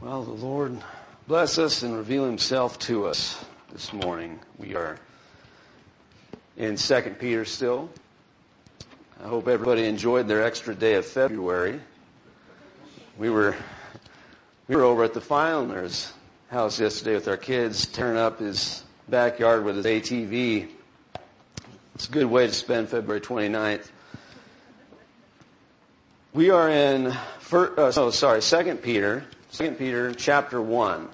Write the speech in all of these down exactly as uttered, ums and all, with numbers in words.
Well, the Lord bless us and reveal himself to us this morning. We are in Second Peter still. I hope everybody enjoyed their extra day of February. We were we were over at the Feinler's house yesterday with our kids, tearing up his backyard with his A T V. It's a good way to spend February twenty-ninth. We are in, first, uh, oh, sorry, Second Peter, Second Peter chapter one.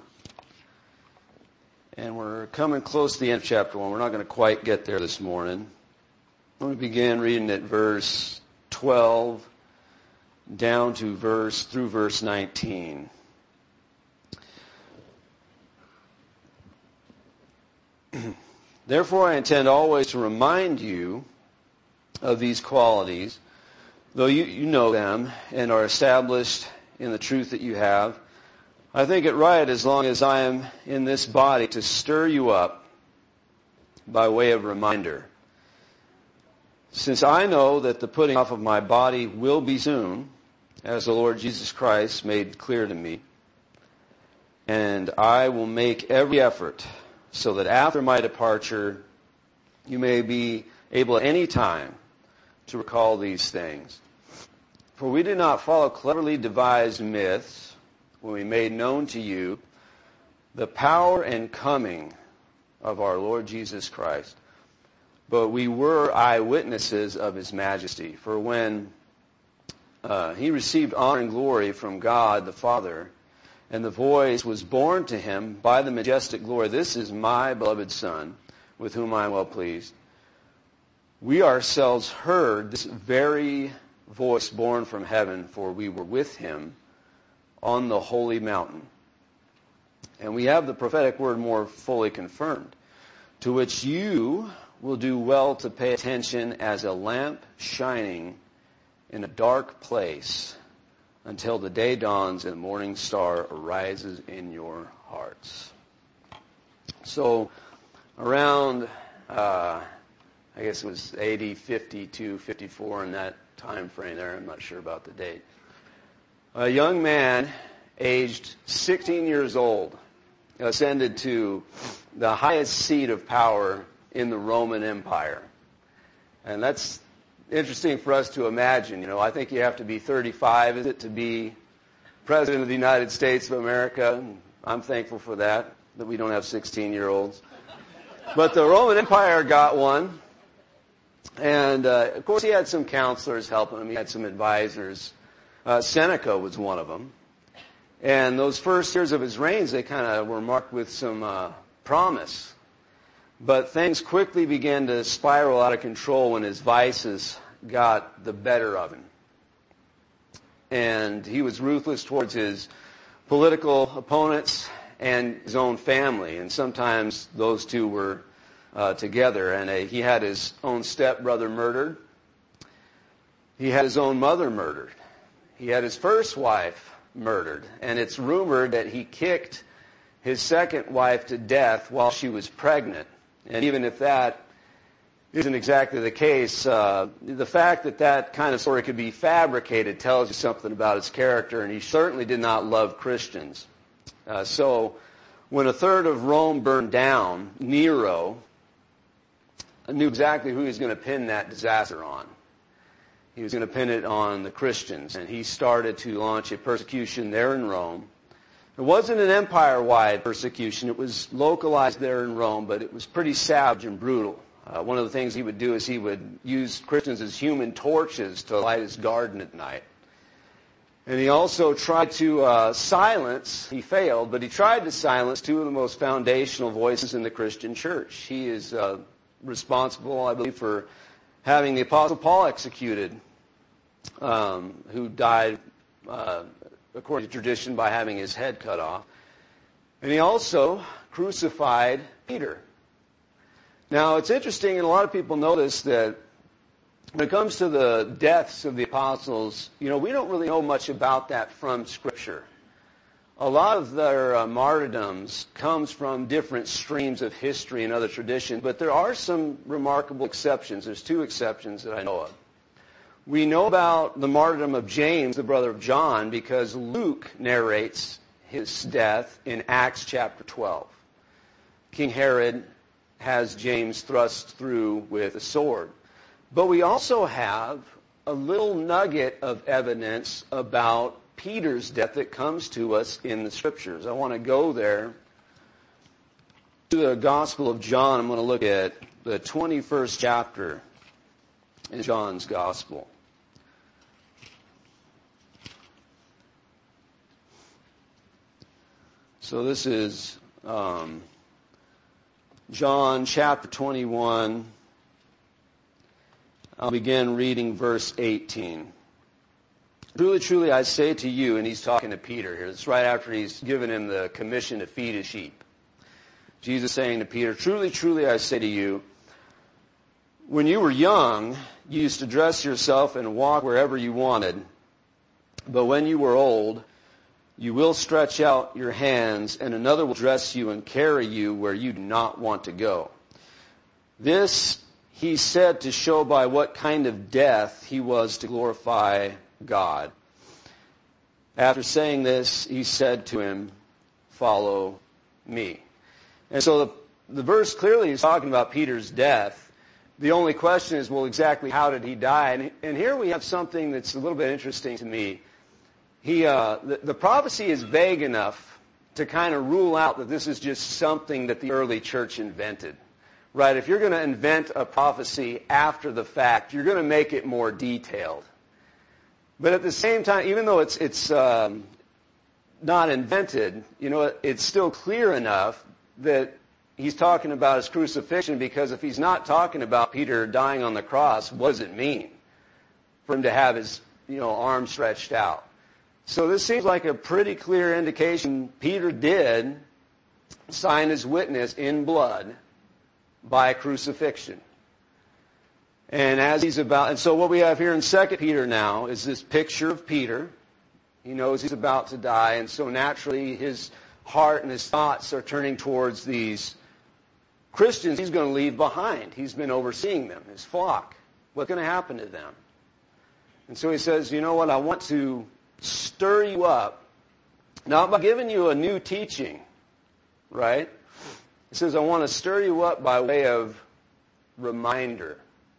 And we're coming close to the end of chapter one. We're not going to quite get there this morning. Let me begin reading at verse twelve down to verse, through verse nineteen. Therefore I intend always to remind you of these qualities, though you, you know them and are established in the truth that you have. I think it right, as long as I am in this body, to stir you up by way of reminder. Since I know that the putting off of my body will be soon, as the Lord Jesus Christ made clear to me, and I will make every effort so that after my departure you may be able at any time to recall these things. For we did not follow cleverly devised myths when we made known to you the power and coming of our Lord Jesus Christ, but we were eyewitnesses of his majesty. For when uh, he received honor and glory from God the Father, and the voice was borne to him by the majestic glory, "This is my beloved Son, with whom I am well pleased," we ourselves heard this very voice borne from heaven, for we were with him on the holy mountain. And we have the prophetic word more fully confirmed, to which you will do well to pay attention as a lamp shining in a dark place until the day dawns and the morning star arises in your hearts. So around, uh, I guess it was A D fifty-two, fifty-four, in that time frame there, I'm not sure about the date, a young man aged sixteen years old ascended to the highest seat of power in the Roman Empire. And that's interesting for us to imagine. You know, I think you have to be thirty-five, is it, to be President of the United States of America? I'm thankful for that, that we don't have sixteen-year-olds. But the Roman Empire got one. And, uh, of course, he had some counselors helping him. He had some advisors. Uh, Seneca was one of them. And those first years of his reigns, they kind of were marked with some uh, promise. But things quickly began to spiral out of control when his vices got the better of him. And he was ruthless towards his political opponents and his own family. And sometimes those two were uh, together. And uh, he had his own stepbrother murdered. He had his own mother murdered. He had his first wife murdered. And it's rumored that he kicked his second wife to death while she was pregnant. And even if that isn't exactly the case, uh, the fact that that kind of story could be fabricated tells you something about his character, and he certainly did not love Christians. Uh, so when a third of Rome burned down, Nero knew exactly who he was going to pin that disaster on. He was going to pin it on the Christians, and he started to launch a persecution there in Rome. It wasn't an empire-wide persecution. It was localized there in Rome, but it was pretty savage and brutal. Uh, one of the things he would do is he would use Christians as human torches to light his garden at night. And he also tried to uh, silence, he failed, but he tried to silence two of the most foundational voices in the Christian church. He is uh, responsible, I believe, for having the Apostle Paul executed, um, who died uh, according to tradition, by having his head cut off. And he also crucified Peter. Now, it's interesting, and a lot of people notice that when it comes to the deaths of the apostles, you know, we don't really know much about that from Scripture. A lot of their uh, martyrdoms comes from different streams of history and other tradition, but there are some remarkable exceptions. There's two exceptions that I know of. We know about the martyrdom of James, the brother of John, because Luke narrates his death in Acts chapter twelve. King Herod has James thrust through with a sword. But we also have a little nugget of evidence about Peter's death that comes to us in the Scriptures. I want to go there to the Gospel of John. I'm going to look at the twenty-first chapter in John's Gospel. So this is um, John chapter twenty-one. I'll begin reading verse eighteen. Truly, truly, I say to you, and he's talking to Peter here. It's right after he's given him the commission to feed his sheep. Jesus saying to Peter, truly, truly, I say to you, when you were young, you used to dress yourself and walk wherever you wanted. But when you were old, you will stretch out your hands, and another will dress you and carry you where you do not want to go. This he said to show by what kind of death he was to glorify God. After saying this, he said to him, follow me. And so the, the verse clearly is talking about Peter's death. The only question is, well, exactly how did he die? And, and here we have something that's a little bit interesting to me. He, uh, the, the prophecy is vague enough to kind of rule out that this is just something that the early church invented. Right? If you're going to invent a prophecy after the fact, you're going to make it more detailed. But at the same time, even though it's it's um, not invented, you know, it's still clear enough that he's talking about his crucifixion, because if he's not talking about Peter dying on the cross, what does it mean for him to have his, you know, arm stretched out? So this seems like a pretty clear indication Peter did sign his witness in blood by crucifixion. And as he's about, and so what we have here in Second Peter now is this picture of Peter. He knows he's about to die, and so naturally his heart and his thoughts are turning towards these Christians he's going to leave behind. He's been overseeing them, his flock. What's going to happen to them? And so he says, you know what, I want to stir you up, not by giving you a new teaching, right? He says, I want to stir you up by way of reminder.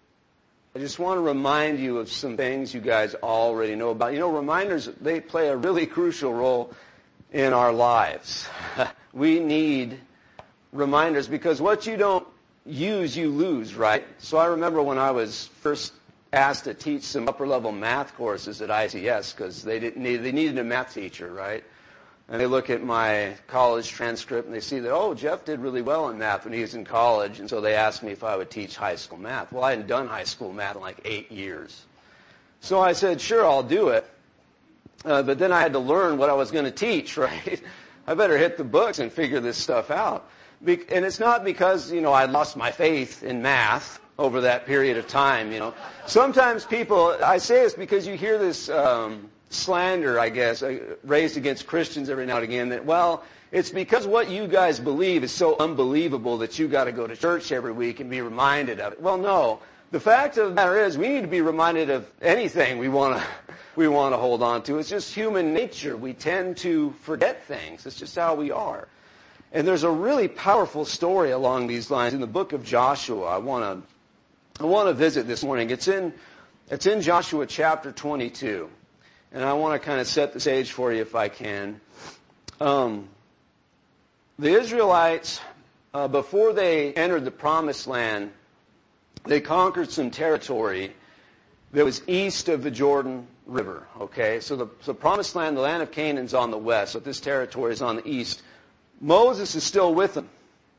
I just want to remind you of some things you guys already know about. You know, reminders, they play a really crucial role in our lives. We need reminders, because what you don't use, you lose, right? So I remember when I was first asked to teach some upper-level math courses at I C S, because they didn't need, they needed a math teacher, right? And they look at my college transcript and they see that, oh, Jeff did really well in math when he was in college, and so they asked me if I would teach high school math. Well, I hadn't done high school math in like eight years. So I said, sure, I'll do it. Uh, but then I had to learn what I was going to teach, right? I better hit the books and figure this stuff out. Be- and it's not because, you know, I lost my faith in math over that period of time, you know. Sometimes people, I say this because you hear this um, slander, I guess, uh, raised against Christians every now and again, that, well, it's because what you guys believe is so unbelievable that you got to go to church every week and be reminded of it. Well, no. The fact of the matter is, we need to be reminded of anything we want to we want to hold on to. It's just human nature. We tend to forget things. It's just how we are. And there's a really powerful story along these lines in the book of Joshua. I want to I want to visit this morning. It's in it's in Joshua chapter twenty-two, and I want to kind of set the stage for you if I can. Um, the Israelites, uh, before they entered the Promised Land, they conquered some territory that was east of the Jordan River. Okay, so the, so the Promised Land, the land of Canaan, is on the west, but this territory is on the east. Moses is still with them.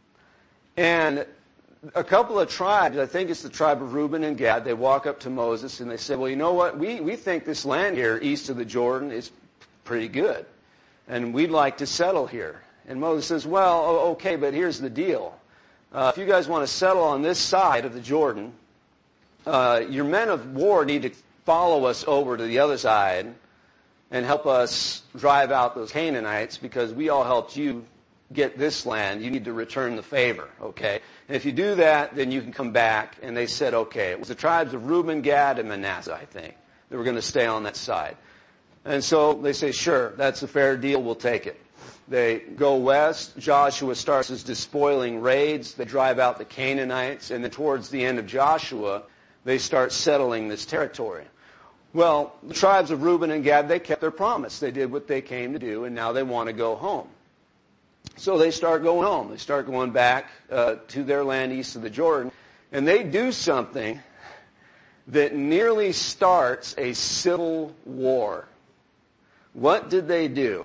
And a couple of tribes, I think it's the tribe of Reuben and Gad, they walk up to Moses and they say, well, you know what, we, we think this land here east of the Jordan is pretty good, and we'd like to settle here. And Moses says, well, okay, but here's the deal. Uh, if you guys want to settle on this side of the Jordan, uh, your men of war need to follow us over to the other side and help us drive out those Canaanites, because we all helped you get this land. You need to return the favor, okay? And if you do that, then you can come back. And they said, okay. It was the tribes of Reuben, Gad, and Manasseh, I think, that were going to stay on that side. And so they say, sure, that's a fair deal. We'll take it. They go west. Joshua starts his despoiling raids. They drive out the Canaanites. And then towards the end of Joshua, they start settling this territory. Well, the tribes of Reuben and Gad, they kept their promise. They did what they came to do, and now they want to go home. So they start going home. They start going back uh, to their land east of the Jordan. And they do something that nearly starts a civil war. What did they do?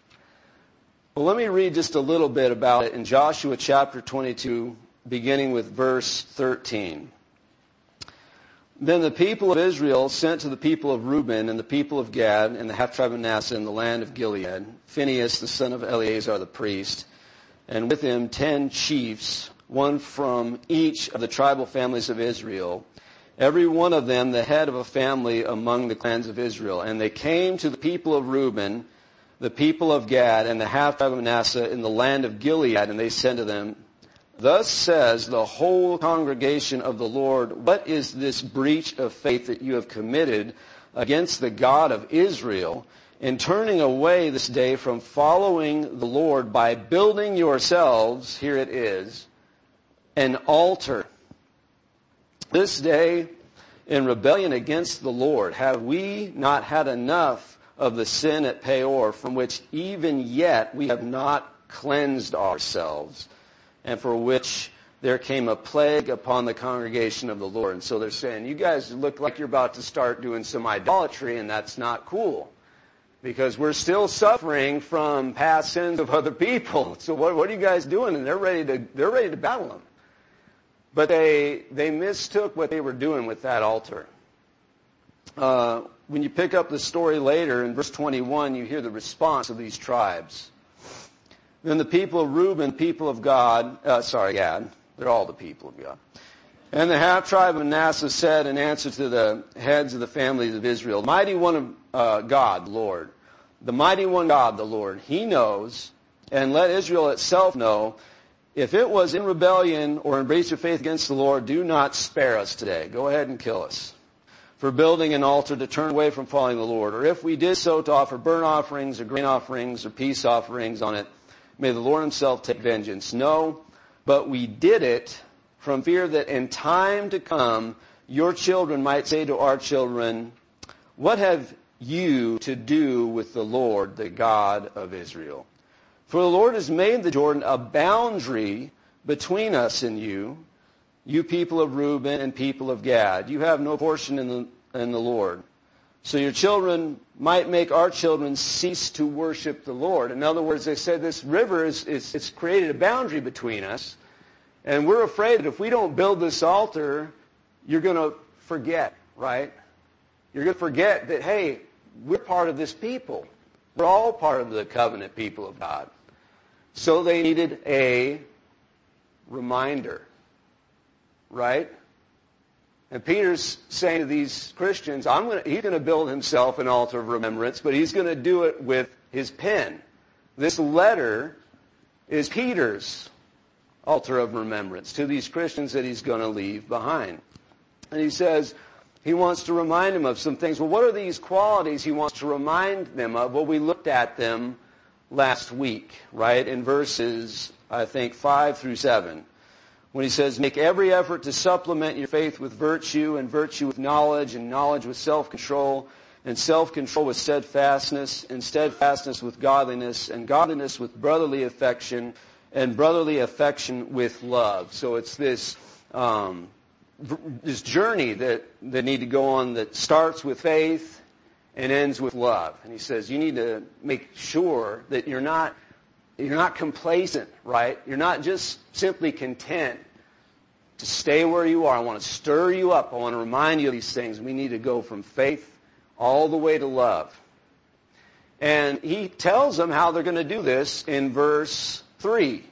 Well, let me read just a little bit about it in Joshua chapter twenty-two, beginning with verse thirteen. Then the people of Israel sent to the people of Reuben and the people of Gad and the half-tribe of Manasseh in the land of Gilead, Phinehas the son of Eleazar the priest, and with him ten chiefs, one from each of the tribal families of Israel, every one of them the head of a family among the clans of Israel. And they came to the people of Reuben, the people of Gad, and the half-tribe of Manasseh in the land of Gilead, and they said to them, Thus says the whole congregation of the Lord, what is this breach of faith that you have committed against the God of Israel in turning away this day from following the Lord by building yourselves, here it is, an altar? This day, in rebellion against the Lord, have we not had enough of the sin at Peor, from which even yet we have not cleansed ourselves, and for which there came a plague upon the congregation of the Lord? And so they're saying, you guys look like you're about to start doing some idolatry, and that's not cool, because we're still suffering from past sins of other people. So what, what are you guys doing? And they're ready to they're ready to battle them. But they they mistook what they were doing with that altar. Uh, when you pick up the story later in verse twenty-one, you hear the response of these tribes. Then the people of Reuben, people of God, uh, sorry, Gad, they're all the people of God. And the half-tribe of Manasseh said in answer to the heads of the families of Israel, Mighty one of uh, God, the Lord, the mighty one God, the Lord, He knows, and let Israel itself know, if it was in rebellion or in breach of faith against the Lord, do not spare us today. Go ahead and kill us for building an altar to turn away from following the Lord. Or if we did so, to offer burnt offerings or grain offerings or peace offerings on it, may the Lord Himself take vengeance. No, but we did it from fear that in time to come your children might say to our children, what have you to do with the Lord, the God of Israel? For the Lord has made the Jordan a boundary between us and you, you people of Reuben and people of Gad. You have no portion in the, in the Lord. So your children might make our children cease to worship the Lord. In other words, they said this river is, is it's created a boundary between us. And we're afraid that if we don't build this altar, you're going to forget, right? You're going to forget that, hey, we're part of this people. We're all part of the covenant people of God. So they needed a reminder, right? And Peter's saying to these Christians, I'm going to, he's going to build himself an altar of remembrance, but he's going to do it with his pen. This letter is Peter's altar of remembrance to these Christians that he's going to leave behind. And he says he wants to remind them of some things. Well, what are these qualities he wants to remind them of? Well, we looked at them last week, right, in verses, I think, five through seven. When he says, make every effort to supplement your faith with virtue, and virtue with knowledge, and knowledge with self-control, and self-control with steadfastness, and steadfastness with godliness, and godliness with brotherly affection, and brotherly affection with love. So it's this um, this journey that they need to go on that starts with faith and ends with love. And he says you need to make sure that you're not You're not complacent, right? You're not just simply content to stay where you are. I want to stir you up. I want to remind you of these things. We need to go from faith all the way to love. And he tells them how they're going to do this in verse three.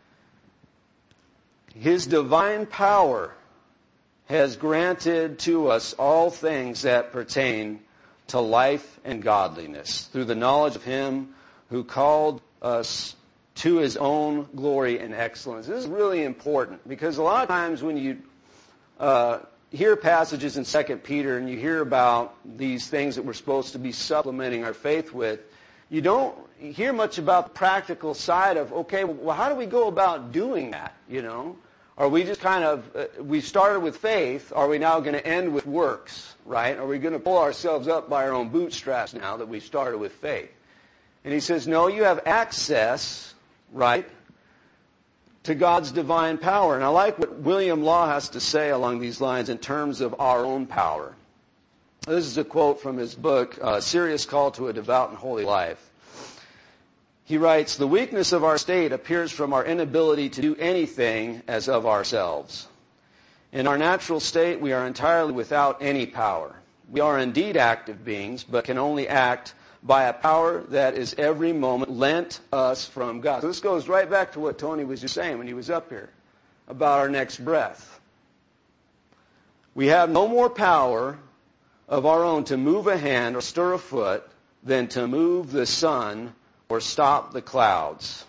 His divine power has granted to us all things that pertain to life and godliness through the knowledge of Him who called us to His own glory and excellence. This is really important because a lot of times when you uh, hear passages in Second Peter and you hear about these things that we're supposed to be supplementing our faith with, you don't hear much about the practical side of, okay, well, how do we go about doing that, you know? Are we just kind of, uh, we started with faith, are we now going to end with works, right? Are we going to pull ourselves up by our own bootstraps now that we started with faith? And he says, no, you have access, right, to God's divine power. And I like what William Law has to say along these lines in terms of our own power. This is a quote from his book, uh, Serious Call to a Devout and Holy Life. He writes, the weakness of our state appears from our inability to do anything as of ourselves. In our natural state, we are entirely without any power. We are indeed active beings, but can only act by a power that is every moment lent us from God. So this goes right back to what Tony was just saying when he was up here about our next breath. We have no more power of our own to move a hand or stir a foot than to move the sun or stop the clouds.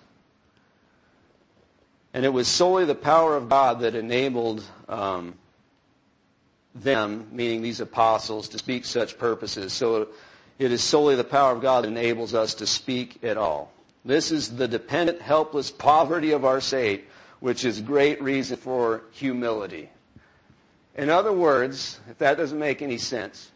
And it was solely the power of God that enabled um, them, meaning these apostles, to speak such purposes. So it is solely the power of God that enables us to speak at all. This is the dependent, helpless poverty of our state, which is great reason for humility. In other words, if that doesn't make any sense,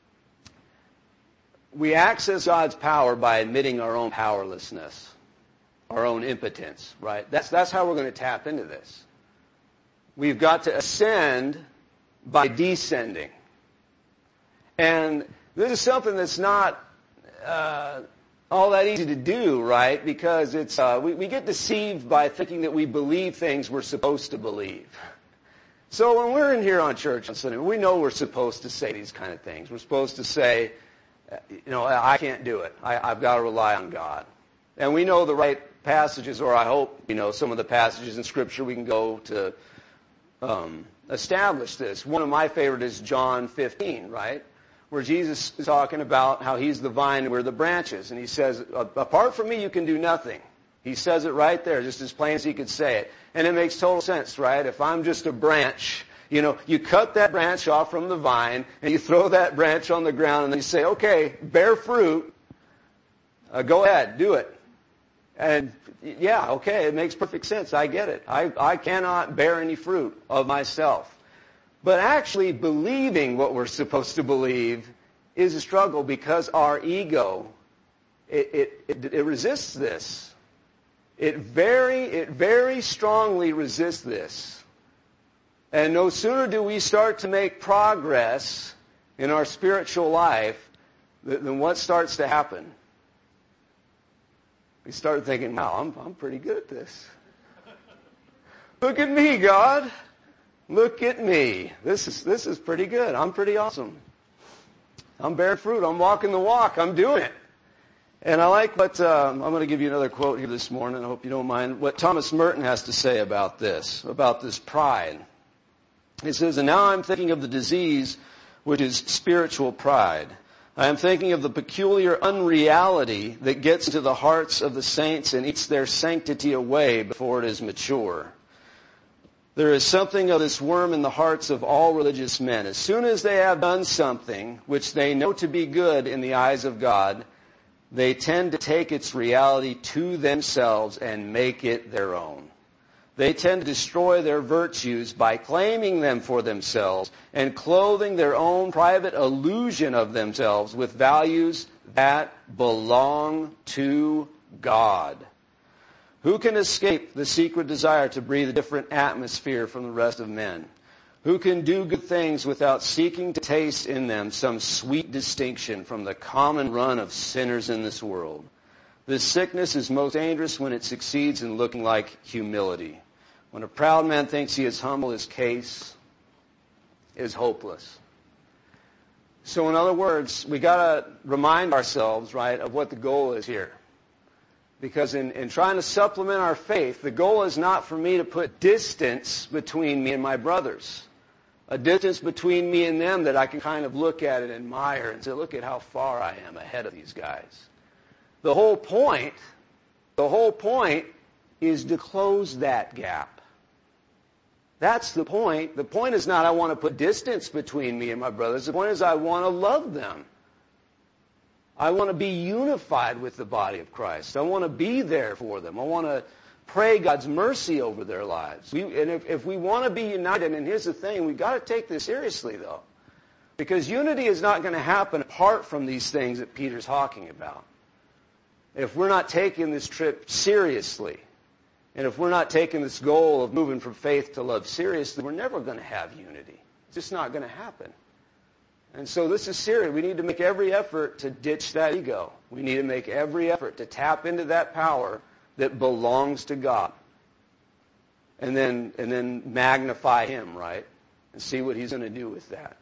we access God's power by admitting our own powerlessness, our own impotence, right? That's, that's how we're going to tap into this. We've got to ascend by descending. And this is something that's not uh, all that easy to do, right? Because it's uh, we, we get deceived by thinking that we believe things we're supposed to believe. So when we're in here on church on Sunday, we know we're supposed to say these kind of things. We're supposed to say, you know, I can't do it. I, I've got to rely on God. And we know the right passages, or I hope, you know, some of the passages in Scripture we can go to um, establish this. One of my favorite is John fifteen, right? Where Jesus is talking about how he's the vine and we're the branches. And he says, apart from me, you can do nothing. He says it right there, just as plain as he could say it. And it makes total sense, right? If I'm just a branch, you know, you cut that branch off from the vine and you throw that branch on the ground and then you say, okay, bear fruit. Uh, go ahead, do it. And yeah, okay, it makes perfect sense. I get it. I, I cannot bear any fruit of myself. But actually believing what we're supposed to believe is a struggle because our ego, it, it, it, it resists this. It very, it very strongly resists this. And no sooner do we start to make progress in our spiritual life than what starts to happen. We start thinking, wow, I'm, I'm pretty good at this. Look at me, God. Look at me. This is, this is pretty good. I'm pretty awesome. I'm bearing fruit. I'm walking the walk. I'm doing it. And I like what, uh, I'm going to give you another quote here this morning. I hope you don't mind. What Thomas Merton has to say about this, about this pride. He says, and now I'm thinking of the disease which is spiritual pride. I am thinking of the peculiar unreality that gets into the hearts of the saints and eats their sanctity away before it is mature. There is something of this worm in the hearts of all religious men. As soon as they have done something which they know to be good in the eyes of God, they tend to take its reality to themselves and make it their own. They tend to destroy their virtues by claiming them for themselves and clothing their own private illusion of themselves with values that belong to God. Who can escape the secret desire to breathe a different atmosphere from the rest of men? Who can do good things without seeking to taste in them some sweet distinction from the common run of sinners in this world? This sickness is most dangerous when it succeeds in looking like humility. When a proud man thinks he is humble, his case is hopeless. So in other words, we got to remind ourselves, right, of what the goal is here. Because in, in trying to supplement our faith, the goal is not for me to put distance between me and my brothers. A distance between me and them that I can kind of look at and admire and say, look at how far I am ahead of these guys. The whole point, the whole point is to close that gap. That's the point. The point is not I want to put distance between me and my brothers. The point is I want to love them. I want to be unified with the body of Christ. I want to be there for them. I want to pray God's mercy over their lives. We, and if, if we want to be united, and here's the thing, we've got to take this seriously, though. Because unity is not going to happen apart from these things that Peter's talking about. If we're not taking this trip seriously, and if we're not taking this goal of moving from faith to love seriously, we're never going to have unity. It's just not going to happen. And so this is serious. We need to make every effort to ditch that ego. We need to make every effort to tap into that power that belongs to God. And then, and then magnify Him, right? And see what He's going to do with that.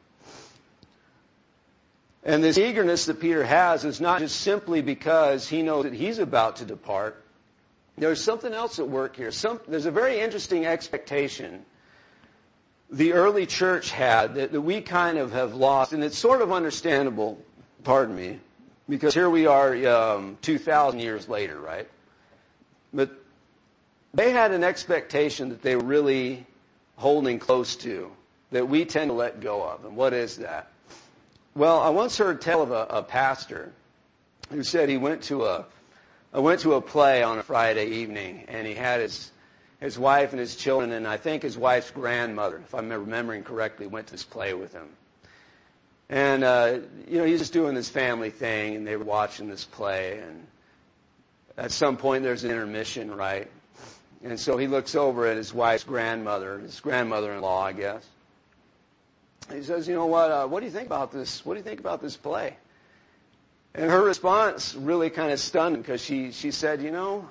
And this eagerness that Peter has is not just simply because he knows that he's about to depart. There's something else at work here. Some, there's a very interesting expectation the early church had that, that we kind of have lost, and it's sort of understandable, pardon me, because here we are um, two thousand years later, right? But they had an expectation that they were really holding close to, that we tend to let go of. And what is that? Well, I once heard tell of a, a pastor who said he went to a I went to a play on a Friday evening, and he had his his wife and his children, and I think his wife's grandmother, if I'm remembering correctly, went to this play with him. And uh, you know, he's just doing this family thing, and they were watching this play, and at some point there's an intermission, right? And so he looks over at his wife's grandmother, his grandmother-in-law, I guess. He says, "You know what? Uh, what do you think about this? What do you think about this play?" And her response really kind of stunned him, because she she said, "You know,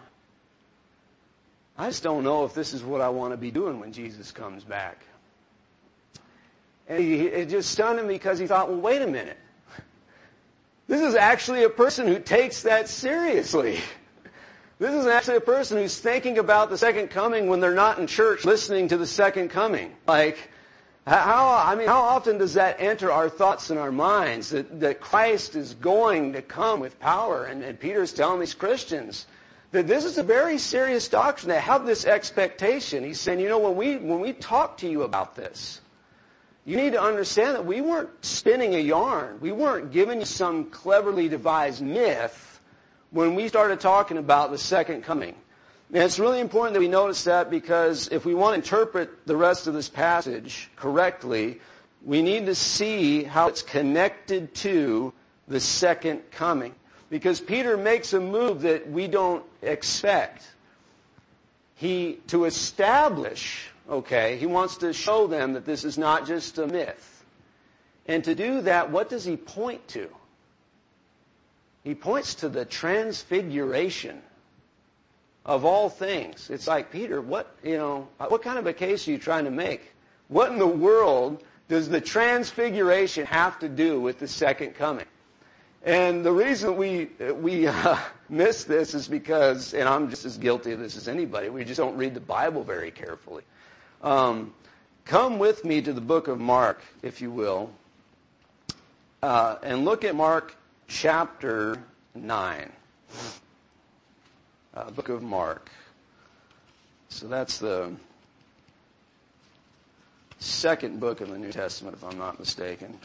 I just don't know if this is what I want to be doing when Jesus comes back." And he, it just stunned him, because he thought, "Well, wait a minute. This is actually a person who takes that seriously. This is actually a person who's thinking about the second coming when they're not in church listening to the second coming. Like, how, I mean, how often does that enter our thoughts and our minds, that, that Christ is going to come with power? And, and Peter's telling these Christians that this is a very serious doctrine. They have this expectation. He's saying, you know, when we, when we talk to you about this, you need to understand that we weren't spinning a yarn. We weren't giving you some cleverly devised myth when we started talking about the second coming. And it's really important that we notice that, because if we want to interpret the rest of this passage correctly, we need to see how it's connected to the second coming. Because Peter makes a move that we don't expect. He, to establish, okay, he wants to show them that this is not just a myth. And to do that, what does he point to? He points to the transfiguration of all things. It's like, Peter, what, you know, what kind of a case are you trying to make? What in the world does the transfiguration have to do with the second coming? And the reason we we uh, miss this is because, and I'm just as guilty of this as anybody, we just don't read the Bible very carefully. Um, come with me to the book of Mark, if you will, uh, and look at Mark chapter nine. Uh, book of Mark. So that's the second book of the New Testament, if I'm not mistaken.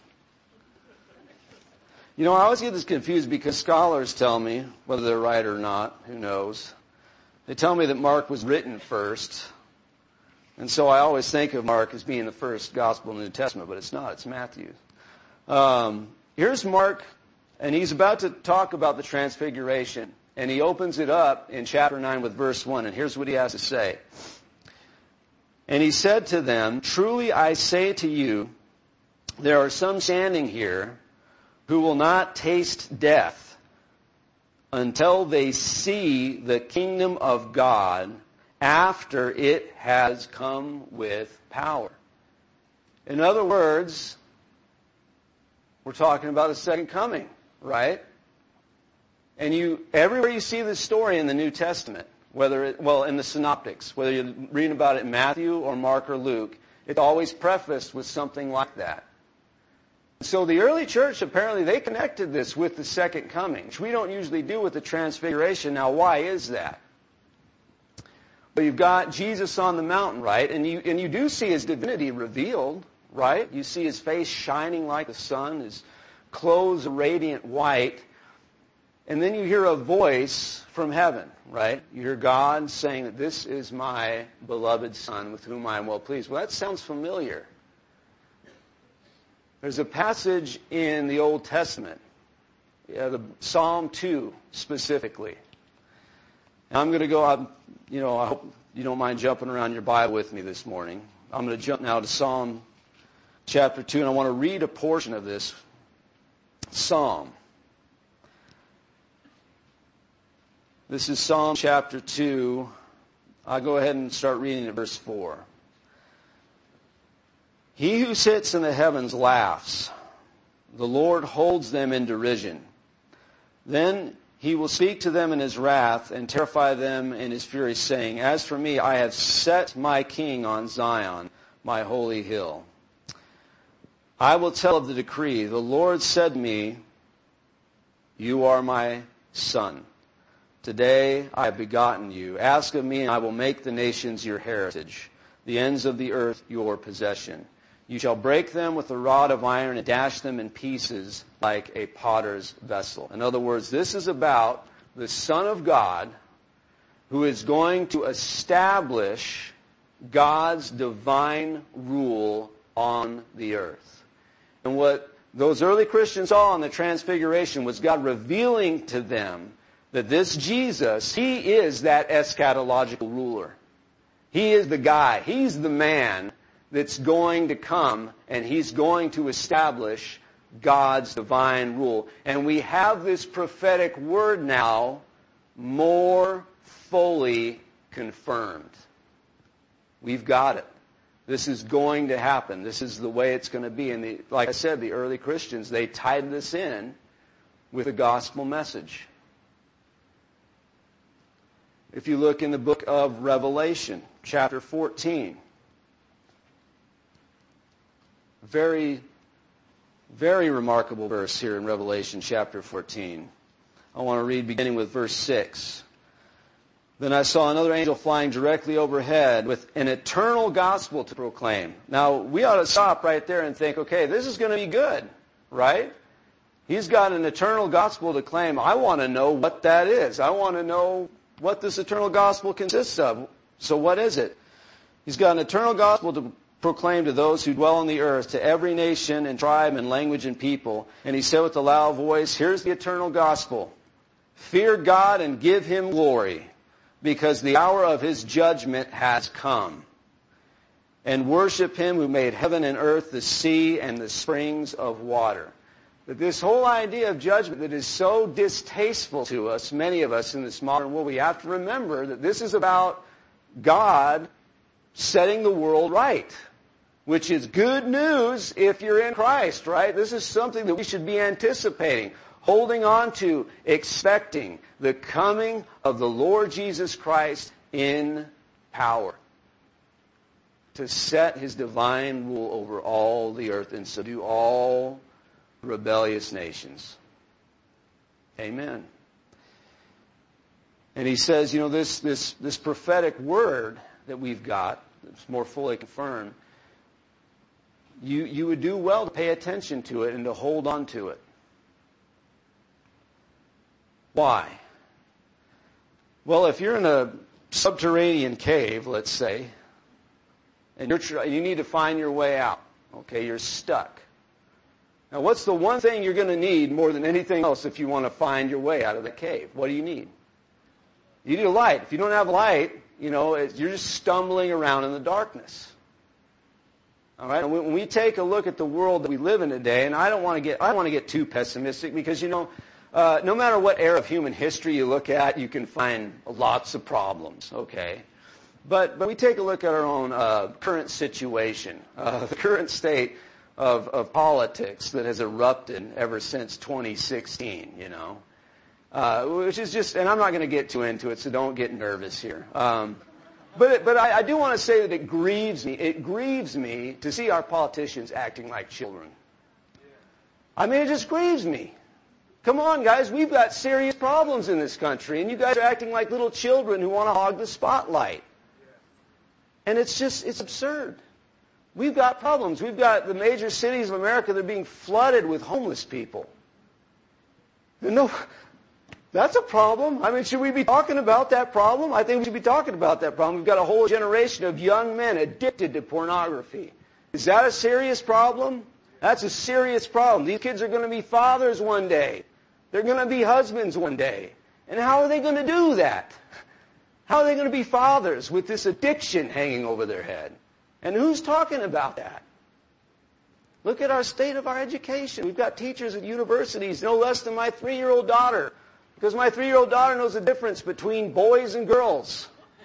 You know, I always get this confused, because scholars tell me, whether they're right or not, who knows, they tell me that Mark was written first. And so I always think of Mark as being the first gospel in the New Testament, but it's not. It's Matthew. Um, here's Mark, and he's about to talk about the transfiguration. And he opens it up in chapter nine with verse one, and here's what he has to say. And he said to them, "Truly I say to you, there are some standing here who will not taste death until they see the kingdom of God after it has come with power." In other words, we're talking about the second coming, right? And you, everywhere you see this story in the New Testament, whether it, well, in the synoptics, whether you're reading about it in Matthew or Mark or Luke, it's always prefaced with something like that. So the early church, apparently, they connected this with the second coming, which we don't usually do with the transfiguration. Now, why is that? Well, you've got Jesus on the mountain, right? And you, and you do see his divinity revealed, right? You see his face shining like the sun, his clothes radiant white. and then you hear a voice from heaven, right? You hear God saying that this is my beloved Son with whom I am well pleased. Well, that sounds familiar. There's a passage in the Old Testament, yeah, the Psalm two specifically. And I'm going to go out, you know, I hope you don't mind jumping around your Bible with me this morning. I'm going to jump now to Psalm chapter two, and I want to read a portion of this psalm. This is Psalm chapter two. I'll go ahead and start reading at verse four. He who sits in the heavens laughs. The Lord holds them in derision. Then he will speak to them in his wrath and terrify them in his fury, saying, as for me, I have set my king on Zion, my holy hill. I will tell of the decree. The Lord said to me, you are my son. Today I have begotten you. Ask of me, and I will make the nations your heritage, the ends of the earth your possession. You shall break them with a rod of iron and dash them in pieces like a potter's vessel. In other words, this is about the Son of God who is going to establish God's divine rule on the earth. And what those early Christians saw in the Transfiguration was God revealing to them that this Jesus, he is that eschatological ruler. He is the guy. He's the man that's going to come, and he's going to establish God's divine rule. And we have this prophetic word now more fully confirmed. We've got it. This is going to happen. This is the way it's going to be. And the, like I said, the early Christians, they tied this in with the gospel message. If you look in the book of Revelation, chapter fourteen, very, very remarkable verse here in Revelation chapter fourteen. I want to read beginning with verse six. Then I saw another angel flying directly overhead with an eternal gospel to proclaim. Now, we ought to stop right there and think, okay, this is going to be good, right? He's got an eternal gospel to claim. I want to know what that is. I want to know what this eternal gospel consists of. So what is it? He's got an eternal gospel to proclaim to those who dwell on the earth, to every nation and tribe and language and people. And he said with a loud voice, here's the eternal gospel. Fear God and give him glory, because the hour of his judgment has come. And worship him who made heaven and earth, the sea, and the springs of water. That this whole idea of judgment that is so distasteful to us, many of us in this modern world, we have to remember that this is about God setting the world right, which is good news if you're in Christ, right? This is something that we should be anticipating, holding on to, expecting the coming of the Lord Jesus Christ in power to set his divine rule over all the earth and subdue all rebellious nations. Amen. And he says, you know, this, this, this prophetic word that we've got, that's more fully confirmed, you, you would do well to pay attention to it and to hold on to it. Why? Well, if you're in a subterranean cave, let's say, and you're, you need to find your way out, okay, you're stuck. Now, what's the one thing you're going to need more than anything else if you want to find your way out of the cave? What do you need? You need a light. If you don't have a light, you know, you're just stumbling around in the darkness. All right? And when we take a look at the world that we live in today, and I don't want to get, I don't want to get too pessimistic because, you know, uh, no matter what era of human history you look at, you can find lots of problems, okay? But, but we take a look at our own uh, current situation, uh, the current state Of, of politics that has erupted ever since twenty sixteen, you know, uh, which is just, and I'm not going to get too into it, so don't get nervous here. Um, but it, but I, I do want to say that it grieves me. It grieves me to see our politicians acting like children. I mean, it just grieves me. Come on, guys, we've got serious problems in this country, and you guys are acting like little children who want to hog the spotlight. And it's just, it's absurd. We've got problems. We've got the major cities of America that are being flooded with homeless people. No, That's a problem. I mean, should we be talking about that problem? I think we should be talking about that problem. We've got a whole generation of young men addicted to pornography. Is that a serious problem? That's a serious problem. These kids are going to be fathers one day. They're going to be husbands one day. And how are they going to do that? How are they going to be fathers with this addiction hanging over their head? And who's talking about that? Look at our state of our education. We've got teachers at universities no less than my three-year-old daughter, because my three-year-old daughter knows the difference between boys and girls.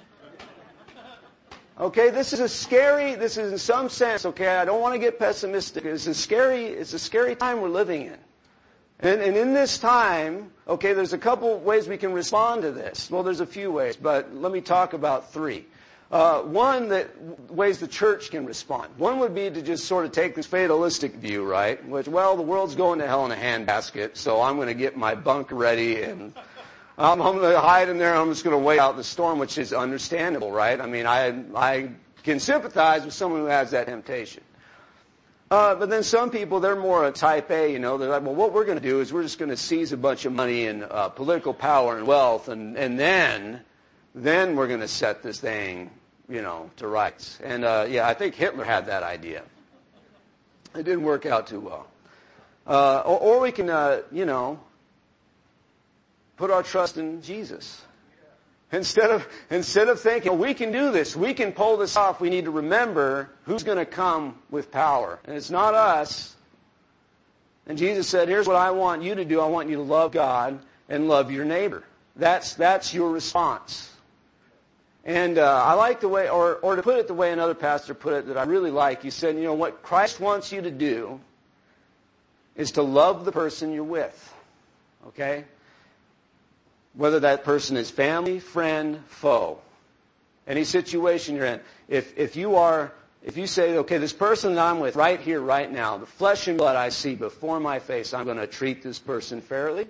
Okay, this is a scary, this is in some sense, okay, I don't want to get pessimistic. It's a scary, it's a scary time we're living in. And, and in this time, okay, there's a couple ways we can respond to this. Well, there's a few ways, but let me talk about three. Uh, one, that ways the church can respond. One would be to just sort of take this fatalistic view, right? Which, well, the world's going to hell in a handbasket, so I'm going to get my bunk ready and I'm, I'm going to hide in there. I'm just going to wait out the storm, which is understandable, right? I mean, I I can sympathize with someone who has that temptation. Uh, but then some people, they're more a type A, you know. They're like, well, what we're going to do is we're just going to seize a bunch of money and uh, political power and wealth, and, and then, then we're going to set this thing, you know, to rights. And, uh, yeah, I think Hitler had that idea. It didn't work out too well. Uh, or, or we can, uh, you know, put our trust in Jesus. Instead of, instead of thinking, well, we can do this, we can pull this off, we need to remember who's going to come with power. And it's not us. And Jesus said, here's what I want you to do. I want you to love God and love your neighbor. That's, that's your response. And uh, I like the way, or, or to put it the way another pastor put it that I really like, he said, you know, what Christ wants you to do is to love the person you're with. Okay? Whether that person is family, friend, foe. Any situation you're in. If, if you are, if you say, okay, this person that I'm with right here, right now, the flesh and blood I see before my face, I'm going to treat this person fairly.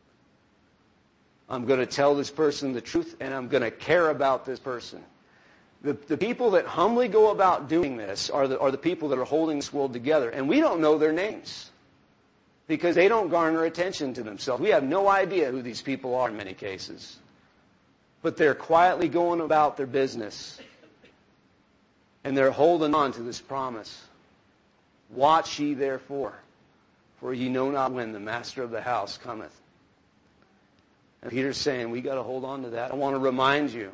I'm going to tell this person the truth, and I'm going to care about this person. The, the people that humbly go about doing this are the, are the people that are holding this world together. And we don't know their names, because they don't garner attention to themselves. We have no idea who these people are in many cases. But they're quietly going about their business. And they're holding on to this promise. Watch ye therefore, for ye know not when the master of the house cometh. And Peter's saying, we got to hold on to that. I want to remind you,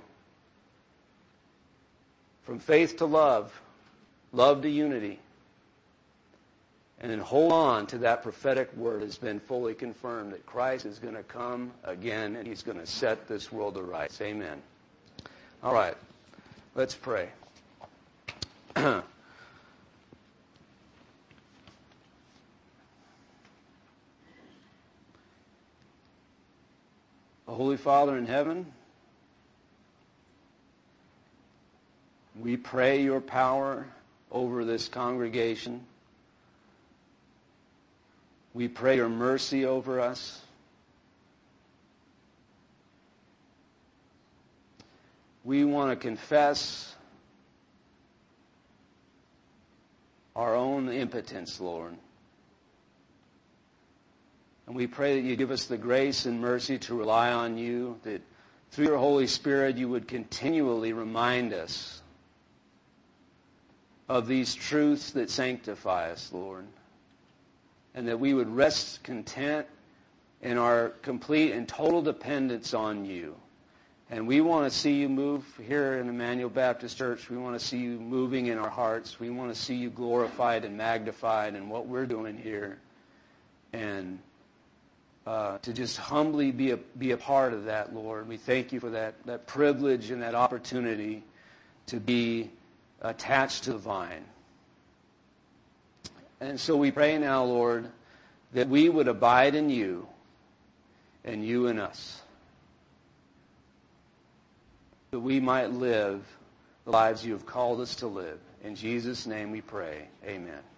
from faith to love, love to unity, and then hold on to that prophetic word that's been fully confirmed that Christ is going to come again and he's going to set this world to rights. Amen. All right. Let's pray. Holy Father in heaven, we pray your power over this congregation. We pray your mercy over us. We want to confess our own impotence, Lord. And we pray that you give us the grace and mercy to rely on you, that through your Holy Spirit you would continually remind us of these truths that sanctify us, Lord. And that we would rest content in our complete and total dependence on you. And we want to see you move here in Emmanuel Baptist Church. We want to see you moving in our hearts. We want to see you glorified and magnified in what we're doing here. And uh, to just humbly be a, be a part of that, Lord. We thank you for that, that privilege and that opportunity to be attached to the vine. And so we pray now, Lord, that we would abide in you and you in us. That we might live the lives you have called us to live. In Jesus' name we pray. Amen.